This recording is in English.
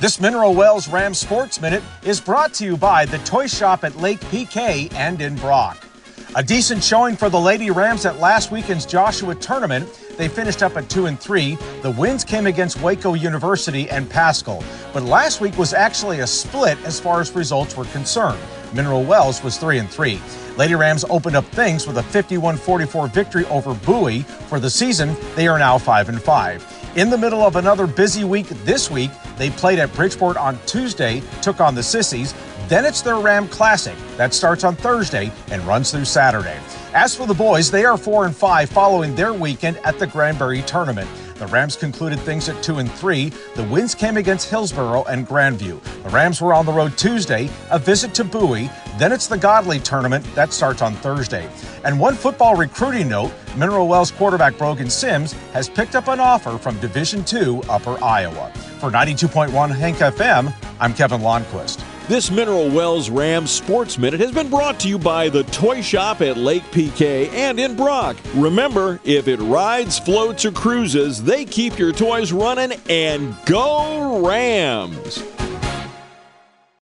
This Mineral Wells Rams Sports Minute is brought to you by the Toy Shop at Lake PK and in Brock. A decent showing for the Lady Rams at last weekend's Joshua tournament. They finished up at 2-3. The wins came against Waco University and Pascal. But last week was actually a split as far as results were concerned. Mineral Wells was 3-3. Lady Rams opened up things with a 51-44 victory over Bowie. For the season, they are now 5-5. In the middle of another busy week this week, they played at Bridgeport on Tuesday, took on the Sissies. Then it's their Ram Classic. That starts on Thursday and runs through Saturday. As for the boys, they are 4-5 following their weekend at the Granbury Tournament. The Rams concluded things at 2-3. The wins came against Hillsboro and Grandview. The Rams were on the road Tuesday, a visit to Bowie. Then it's the Godley Tournament. That starts on Thursday. And one football recruiting note, Mineral Wells quarterback Brogan Sims has picked up an offer from Division II Upper Iowa. For 92.1 Hank FM, I'm Kevin Lonnquist. This Mineral Wells Rams Sports Minute has been brought to you by the Toy Shop at Lake PK and in Brock. Remember, if it rides, floats, or cruises, they keep your toys running, and go Rams!